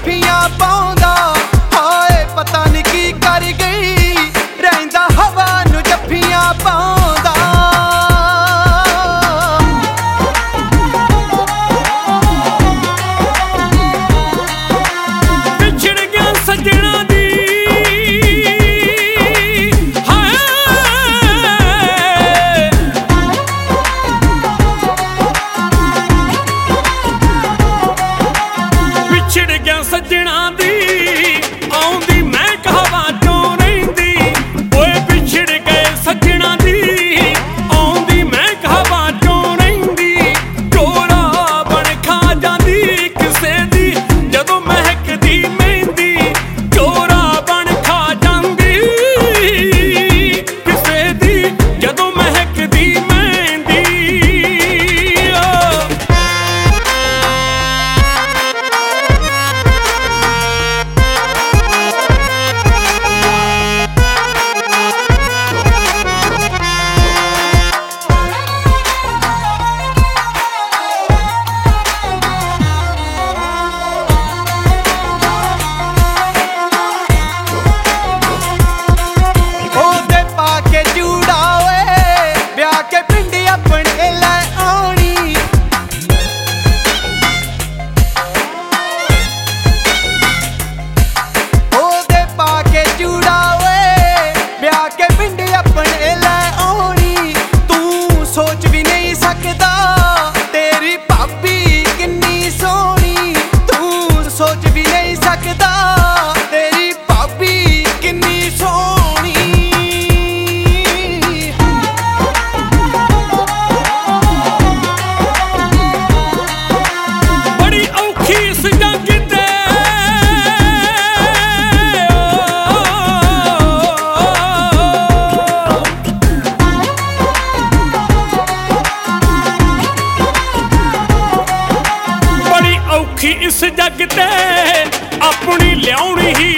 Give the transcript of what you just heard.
जफ्फियां पाउंदा हाय पता नहीं की कर गई रहिंदा हवा नूं जफ्फियां पाउंदा विछड़ गया सजना दी विछड़ गया सजना दी आउंदी मैं कहवा क्यों रहिंदी ओए विछड़ गए सजना दी आउंदी मैं कहवा क्यों रहिंदी चोरा बन खा जांदी किसे दी जदों महकदी मेहंदी चोरा बन खा जांदी किसे दी जदों महकदी मेहंदी ओदे पाके जूड़ा ओए ब्याह के पिंडी अपने लै आउणी ओदे पाके जूड़ा ओए ब्याह के पिंडी अपने लै आउणी तू सोच भी नहीं सकदा तेरी भाभी किन्नी सोहनी तू सोच भी नहीं सकदा तेरी भाभी किन्नी सोहनी बड़ी औखी इस जंग ते बड़ी औखी इस जग ते अपनी लियाउणी ही